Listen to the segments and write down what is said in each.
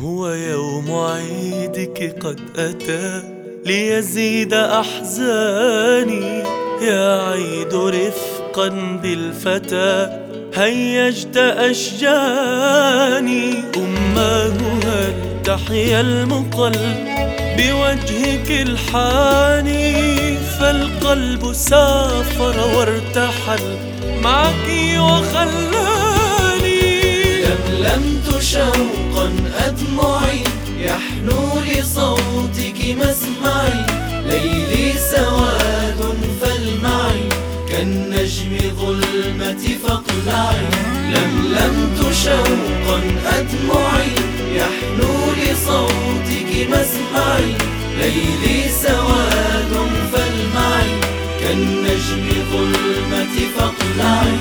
هو يوم عيدك قد أتى ليزيد أحزاني، يا عيد رفقا بالفتى هيجت أشجاني. أماه هل تحيا المقلب بوجهك الحاني، فالقلب سافر وارتحل معك وخلاني. لملمت شوقا أدمعي يحنو لصوتك مسمعي، ليلي سواد فالمعي كالنجم ظلمة فاقلعي. لملمت شوقا أدمعي يحنو لصوتك مسمعي، ليلي سواد فالمعي كالنجم ظلمة فاقلعي.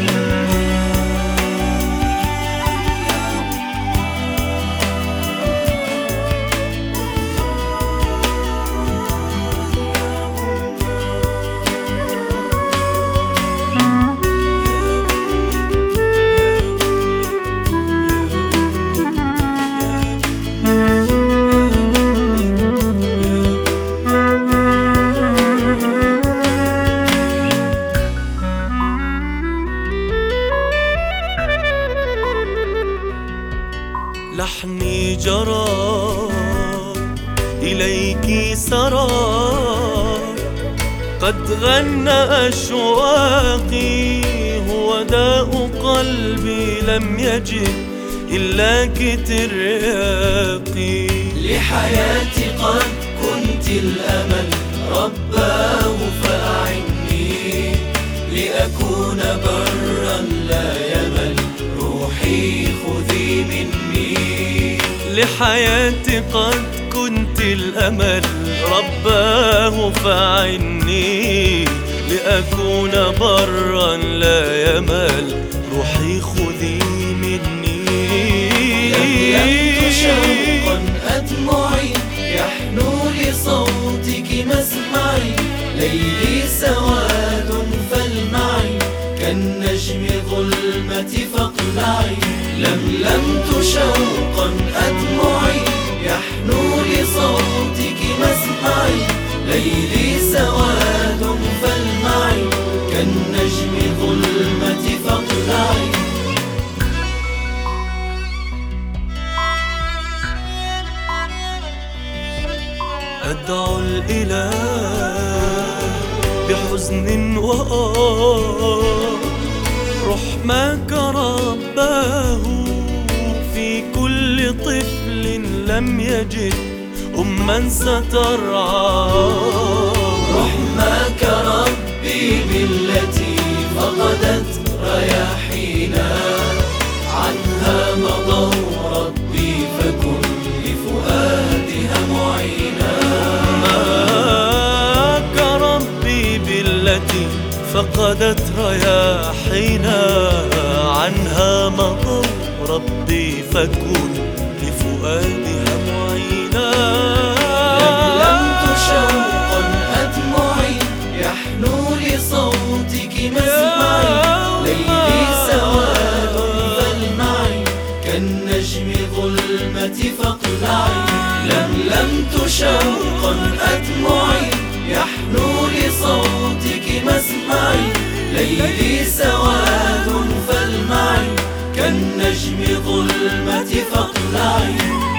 لحني جرى إليك سرى، قد غنى أشواقي. هو داء قلبي لم يجد إلاك ترياقي. لحياتي قد كنت الأمل رباه فأعني، لأكون برا لا يمل روحي خذي مني. لحياتي قد كنت الأمل رباه فعني، لأكون برا لا يمل روحي خذي مني. لملمت شوقا أدمعي يحنو لصوتك مسمعي، ليلي سواد فالمعي كالنجم ظلمة فاقلعي. لملمت شوقا أدمعي يحنو لصوتك مسمعي، ليلي سواد فالمعي كالنجم ظلمة فاقلعي. أدعو الإله بحزن رحمك رباه في كل طفل لم يجد أما سترعاه. رحمك ربي بالتي فقدت رياحينا، عنها مضوا ربي فكن لفؤادها معينا. رحمك ربي بالتي فقدت رياحينا، عنها مضوا ربي فكن لفؤادها معينا. لملمت شوقا أدمعي يحنو لصوتك مسمعي، ليلي سواد فالمعي كالنجم ظلمة فاقلعي. لملمت شوقا أدمعي يحنو لصوتك مسمعي، ليلي سواد فالمعي كالنجم ظلمة فاقلعي.